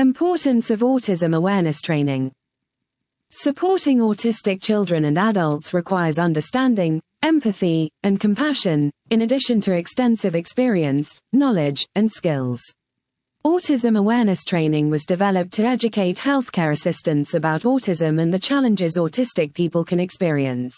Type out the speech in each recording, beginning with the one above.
Importance of autism awareness training. Supporting autistic children and adults requires understanding, empathy, and compassion, in addition to extensive experience, knowledge, and skills. Autism awareness training was developed to educate healthcare assistants about autism and the challenges autistic people can experience.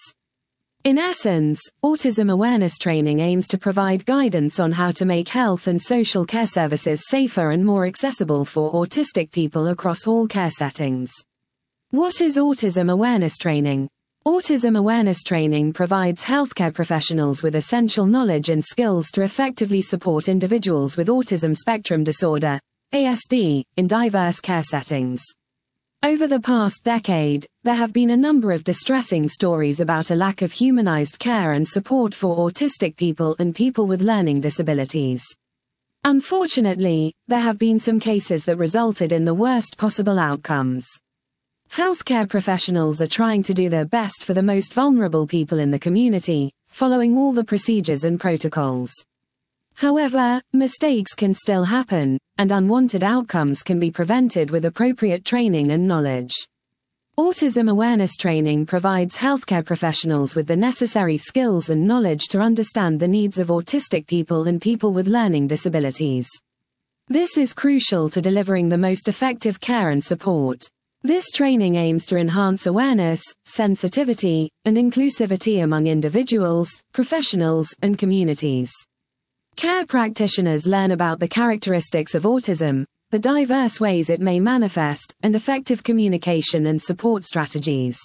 In essence, autism awareness training aims to provide guidance on how to make health and social care services safer and more accessible for autistic people across all care settings. What is autism awareness training? Autism awareness training provides healthcare professionals with essential knowledge and skills to effectively support individuals with autism spectrum disorder, ASD, in diverse care settings. Over the past decade, there have been a number of distressing stories about a lack of humanized care and support for autistic people and people with learning disabilities. Unfortunately, there have been some cases that resulted in the worst possible outcomes. Healthcare professionals are trying to do their best for the most vulnerable people in the community, following all the procedures and protocols. However, mistakes can still happen, and unwanted outcomes can be prevented with appropriate training and knowledge. Autism awareness training provides healthcare professionals with the necessary skills and knowledge to understand the needs of autistic people and people with learning disabilities. This is crucial to delivering the most effective care and support. This training aims to enhance awareness, sensitivity, and inclusivity among individuals, professionals, and communities. Care practitioners learn about the characteristics of autism, the diverse ways it may manifest, and effective communication and support strategies.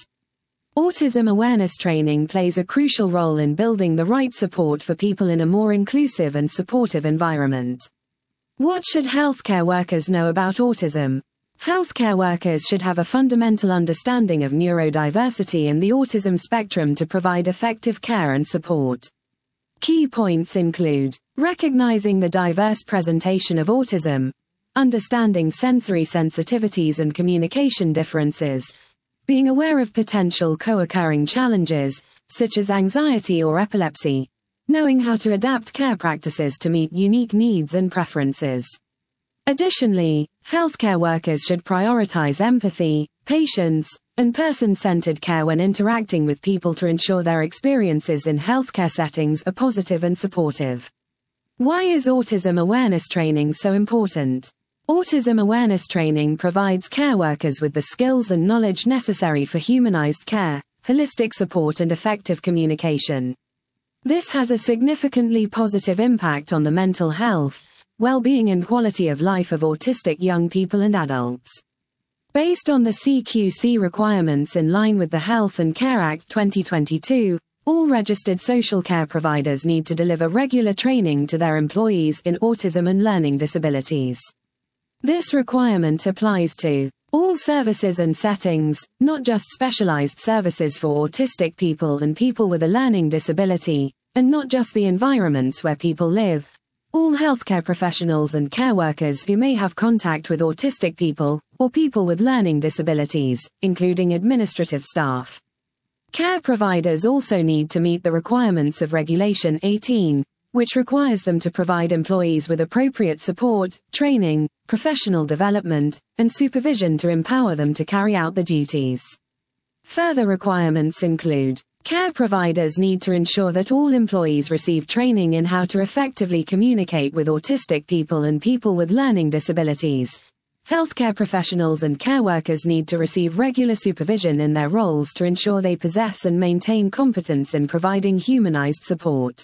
Autism awareness training plays a crucial role in building the right support for people in a more inclusive and supportive environment. What should healthcare workers know about autism? Healthcare workers should have a fundamental understanding of neurodiversity and the autism spectrum to provide effective care and support. Key points include recognizing the diverse presentation of autism, understanding sensory sensitivities and communication differences, being aware of potential co-occurring challenges, such as anxiety or epilepsy, knowing how to adapt care practices to meet unique needs and preferences. Additionally, healthcare workers should prioritize empathy, patience, and person-centered care when interacting with people to ensure their experiences in healthcare settings are positive and supportive. Why is autism awareness training so important? Autism awareness training provides care workers with the skills and knowledge necessary for humanized care, holistic support, and effective communication. This has a significantly positive impact on the mental health, well-being and quality of life of autistic young people and adults. Based on the CQC requirements in line with the Health and Care Act 2022, all registered social care providers need to deliver regular training to their employees in autism and learning disabilities. This requirement applies to all services and settings, not just specialized services for autistic people and people with a learning disability, and not just the environments where people live. All healthcare professionals and care workers who may have contact with autistic people, or people with learning disabilities, including administrative staff. Care providers also need to meet the requirements of Regulation 18, which requires them to provide employees with appropriate support, training, professional development, and supervision to empower them to carry out the duties. Further requirements include care providers need to ensure that all employees receive training in how to effectively communicate with autistic people and people with learning disabilities. Healthcare professionals and care workers need to receive regular supervision in their roles to ensure they possess and maintain competence in providing humanized support.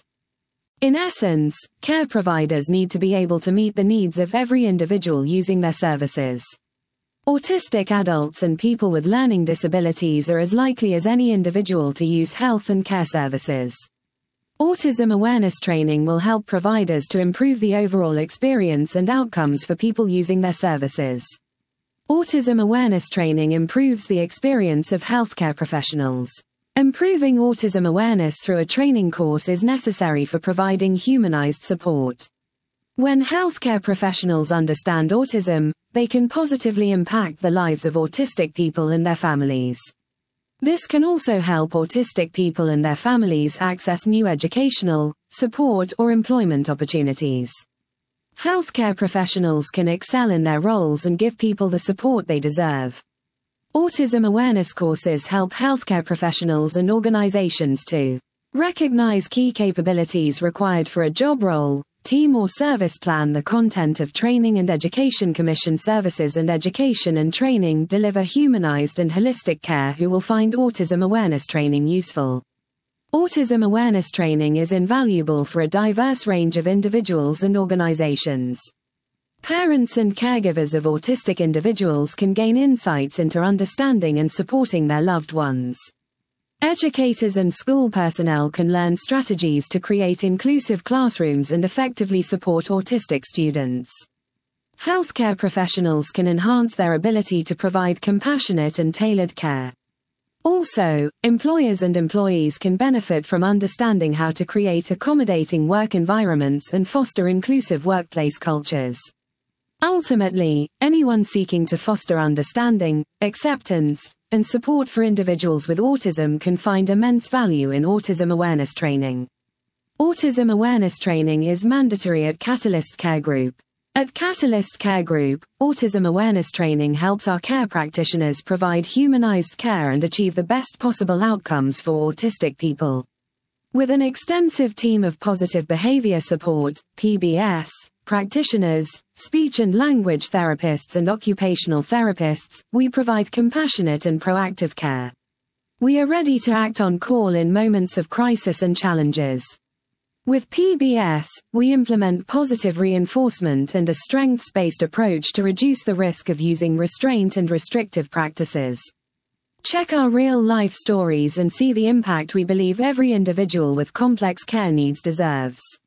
In essence, care providers need to be able to meet the needs of every individual using their services. Autistic adults and people with learning disabilities are as likely as any individual to use health and care services. Autism awareness training will help providers to improve the overall experience and outcomes for people using their services. Autism awareness training improves the experience of healthcare professionals. Improving autism awareness through a training course is necessary for providing humanized support. When healthcare professionals understand autism, they can positively impact the lives of autistic people and their families. This can also help autistic people and their families access new educational, support, or employment opportunities. Healthcare professionals can excel in their roles and give people the support they deserve. Autism awareness courses help healthcare professionals and organizations to recognize key capabilities required for a job role, team or service plan. The content of Training and Education Commission services and education and training deliver humanized and holistic care. Who will find autism awareness training useful? Autism awareness training is invaluable for a diverse range of individuals and organizations. Parents and caregivers of autistic individuals can gain insights into understanding and supporting their loved ones. Educators and school personnel can learn strategies to create inclusive classrooms and effectively support autistic students. Healthcare professionals can enhance their ability to provide compassionate and tailored care. Also, employers and employees can benefit from understanding how to create accommodating work environments and foster inclusive workplace cultures. Ultimately, anyone seeking to foster understanding, acceptance, and support for individuals with autism can find immense value in autism awareness training. Autism awareness training is mandatory at Catalyst Care Group. At Catalyst Care Group, autism awareness training helps our care practitioners provide humanized care and achieve the best possible outcomes for autistic people. With an extensive team of positive behavior support (PBS) practitioners, speech and language therapists and occupational therapists, we provide compassionate and proactive care. We are ready to act on call in moments of crisis and challenges. With PBS, we implement positive reinforcement and a strengths-based approach to reduce the risk of using restraint and restrictive practices. Check our real-life stories and see the impact we believe every individual with complex care needs deserves.